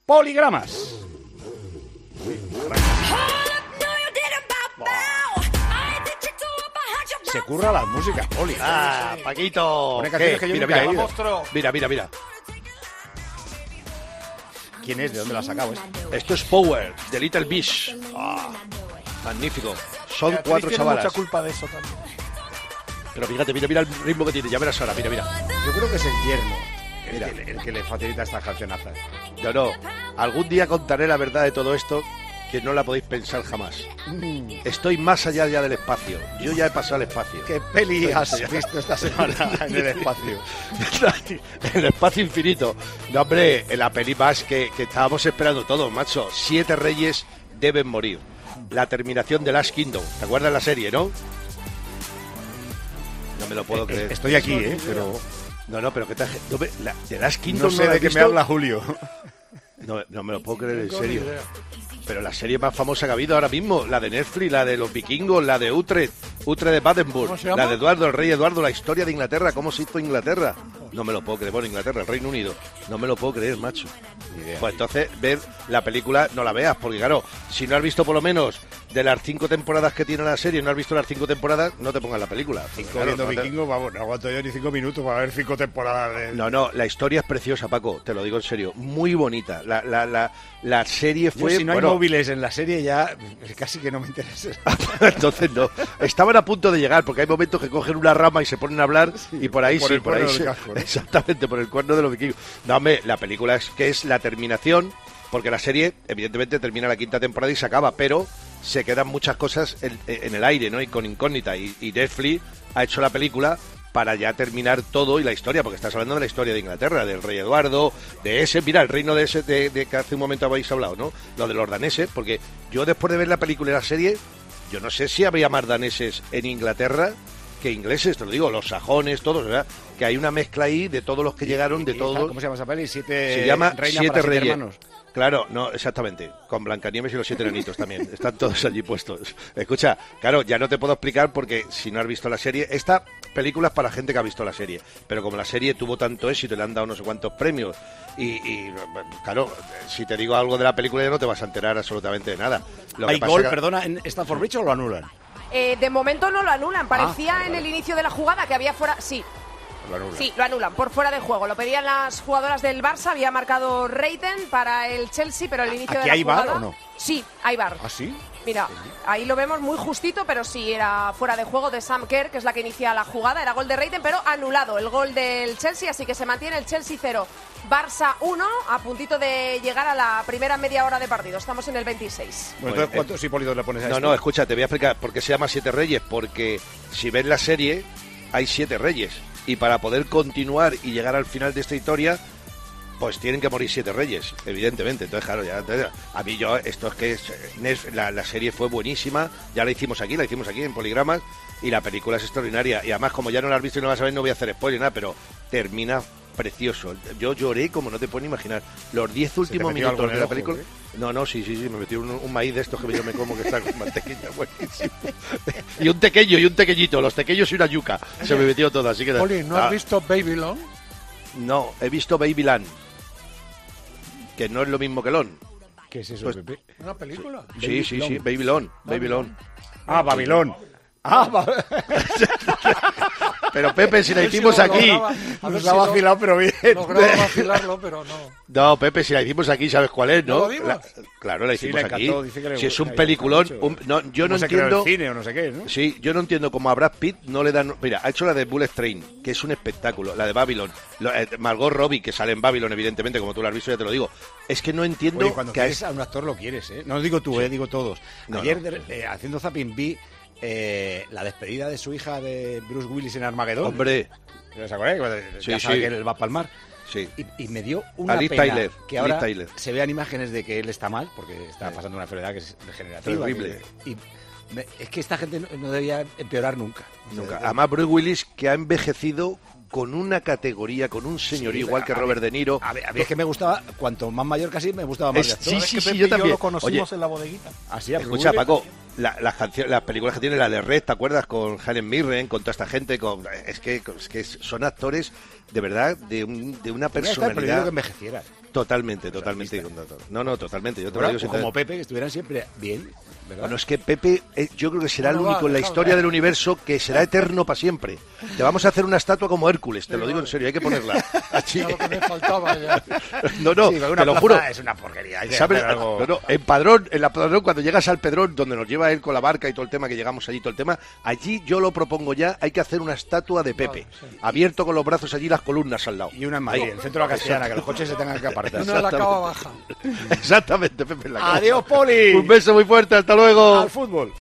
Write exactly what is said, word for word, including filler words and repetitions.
Poligramas. Se curra las músicas, Poli. Ah, Paquito. Pone canciones que yo Mira, nunca he mira, oído. mira, mira, mira. ¿Quién es? ¿De dónde la ha sacado? Esto? Esto es Power, de Little Beach. Ah, magnífico. Son Beatriz cuatro tiene chavalas. mucha culpa de eso también. Pero fíjate, mira, mira el ritmo que tiene. Ya verás ahora, mira, mira. Yo creo que es el yerno el, Mira. que, el que le facilita estas cancionazas. No, no. Algún día contaré la verdad de todo esto, que no la podéis pensar jamás. Mm. Estoy más allá ya del espacio. Yo ya he pasado al espacio. ¿Qué peli has visto esta semana en el espacio? El espacio infinito. No, hombre, en la peli más que, que estábamos esperando todos, macho. Siete reyes deben morir. La terminación de Last Kingdom. ¿Te acuerdas de la serie, no? No me lo puedo creer. Estoy aquí, ¿eh? Pero No, no, pero ¿qué tal? No, me- la, de Last Kingdom no sé la de he qué me visto. habla Julio. No, no me lo puedo creer, en Tengo ni serio. idea. Pero la serie más famosa que ha habido ahora mismo, la de Netflix, la de los vikingos, la de Utrecht, Utrecht de Badenburg, ¿Cómo se llama? la de Eduardo, el rey Eduardo, la historia de Inglaterra, cómo se hizo Inglaterra. No me lo puedo creer, bueno, Inglaterra, el Reino Unido. No me lo puedo creer, macho. Ni idea. Pues entonces, ver la película, no la veas, porque claro, si no has visto por lo menos de las cinco temporadas que tiene la serie, no has visto las cinco temporadas, no te pongas la película. Cinco Claro, viendo no te- vikingos, vamos, no aguanto yo ni cinco minutos para ver cinco temporadas de... No, no, la historia es preciosa, Paco, te lo digo en serio, muy bonita. La, la, la, la serie Yo, fue... si no hay bueno, móviles en la serie ya casi que no me interesa. entonces no. Estaban a punto de llegar, porque hay momentos que cogen una rama y se ponen a hablar y por ahí por sí, el por ahí cuerno sí. del casco, ¿no? Exactamente, por el cuerno de los vikingos. No, hombre, la película es que es la terminación, porque la serie evidentemente termina la quinta temporada y se acaba, pero se quedan muchas cosas en, en el aire, ¿no? Y con incógnita. Y, y Netflix ha hecho la película para ya terminar todo y la historia, porque estás hablando de la historia de Inglaterra, del rey Eduardo, de ese, mira, el reino de ese de, de que hace un momento habéis hablado, ¿no? Lo de los daneses, porque yo después de ver la película y la serie, yo no sé si habría más daneses en Inglaterra que ingleses, te lo digo, los sajones, todos, ¿verdad? Que hay una mezcla ahí de todos los que llegaron, de Y- y- todos. ¿Cómo se llama esa peli? Siete Se llama reinas Siete para siete Reyes. hermanos. Claro, no, exactamente. Con Blancanieves y los siete enanitos también. Están todos allí puestos. Escucha, claro, ya no te puedo explicar porque si no has visto la serie, esta película es para gente que ha visto la serie. Pero como la serie tuvo tanto éxito y le han dado no sé cuántos premios, y, y claro, si te digo algo de la película ya no te vas a enterar absolutamente de nada. Lo que ¿Hay pasa gol, que- perdona, en Stamford Bridge o lo anulan? Eh, de momento no lo anulan. Parecía Ah, vale, en vale. el inicio de la jugada que había fuera. Sí, Lo anulan. sí, lo anulan por fuera de juego. Lo pedían las jugadoras del Barça. Había marcado Reiten para el Chelsea, pero el inicio ¿Aquí de la hay VAR jugada. o no? Sí, hay VAR. ¿Ah, sí? Mira, ahí lo vemos muy justito, pero sí era fuera de juego de Sam Kerr, que es la que inicia la jugada. Era gol de Reiten, pero anulado el gol del Chelsea, así que se mantiene el Chelsea cero, Barça uno, a puntito de llegar a la primera media hora de partido. Estamos en el veintiséis. Bueno, Pues, entonces, ¿cuántos hipólitos le pones a No, esto? no, escucha, te voy a explicar por qué se llama Siete Reyes. Porque si ves la serie, hay siete reyes. Y para poder continuar y llegar al final de esta historia, pues tienen que morir siete reyes, evidentemente. Entonces, claro, ya a mí yo, esto es que es, la, la serie fue buenísima, ya la hicimos aquí, la hicimos aquí en Poligramas, y la película es extraordinaria. Y además, como ya no la has visto y no la vas a ver, no voy a hacer spoiler, nada, pero termina precioso. Yo lloré como no te puedes ni imaginar. Los diez últimos metió algo minutos en de el la ojo, película... ¿eh? No, no, sí, sí, sí, me metí un, un maíz de estos que yo me como que está con mantequilla, buenísimo. Y un tequeño, y un tequeñito, los tequeños y una yuca. Se me metió todo, así que... Poli, ¿no Ah, has visto Babylon? No, he visto Babyland, que no es lo mismo que Lon. ¿Qué es eso, Pues- Pepe? ¿Una película? Sí, sí, sí, Babylon, Babylon. Ah, Babilón. Ah, Ba- Pero Pepe, si la A ver si hicimos lo aquí... lograba- a ver Nos si ha lo- vacilado, pero bien. lograba vacilarlo, pero no. No, Pepe, si la hicimos aquí, ¿sabes cuál es, ¿No no? lo digo? La- claro, la Sí, hicimos le aquí. encantó, dice que le Si es gusta, un le peliculón... gusta mucho. un- no, yo no ¿Cómo se creó entiendo... el cine o no sé qué, ¿no? Sí, yo no entiendo cómo a Brad Pitt no le dan... Mira, ha hecho la de Bullet Train, que es un espectáculo, la de Babylon. Lo- eh, Margot Robbie, que sale en Babylon, evidentemente, como tú la has visto, ya te lo digo. Es que no entiendo Oye, cuando que a quieres es- a un actor lo quieres, ¿eh? No digo tú, eh, digo todos. No, Ayer, no. de- eh, haciendo zapping, vi eh, la despedida de su hija de Bruce Willis en Armageddon. Hombre, ¿Os acordáis? Sí, Ya sabe sí. que él va a palmar. sí. Y, y me dio una Liv pena Tyler, que Liv ahora Tyler. se vean imágenes de que él está mal, porque está Sí. pasando una enfermedad que es degenerativa. Terrible. que- y me- es que esta gente no, no debía empeorar nunca. Nunca. O sea, Además, Bruce Willis, que ha envejecido con una categoría, con un señorío, Sí, igual que a mí- Robert De Niro. A ver, a mí es que me gustaba, cuanto más mayor casi, me gustaba más Es- de actor. sí, ¿Sabes sí, que sí, Pepe yo y también. lo conocimos Oye, en la bodeguita? Así, a Bruce Escucha, Willis. Paco, la- las, cancio- las películas que tiene, la de Red, ¿te acuerdas? Con Helen Mirren, con toda esta gente, con, es, que, es que son actores, de verdad, de, un- de una Tenía que estar prohibido personalidad... que envejeciera. Totalmente, totalmente. No, no, totalmente. Yo te lo Bueno, digo como sinceramente. Pepe, que estuvieran siempre bien, ¿verdad? Bueno, es que Pepe, eh, yo creo que será Bueno, el único va, en la dejadlo, historia ya. del universo que será eterno para siempre. Te vamos a hacer una estatua como Hércules, te Sí, lo digo en vale. serio, hay que ponerla. Allí. Ya lo que me faltaba ya. No, no, Sí, pero una te lo plaza juro. es una porquería. hay que ¿Sabes? hacer algo- No, no, en Padrón, en la Padrón, cuando llegas al Pedrón, donde nos lleva él con la barca y todo el tema, que llegamos allí, todo el tema, allí yo lo propongo ya, hay que hacer una estatua de Pepe, Vale, sí. abierto con los brazos allí, las columnas al lado. Y una en Madrid, en el centro de la Castellana, que los coches se tengan que apartar. Una en la cava baja. Exactamente, Pepe en la cama. Adiós, Poli. Un beso muy fuerte, hasta luego. Al fútbol.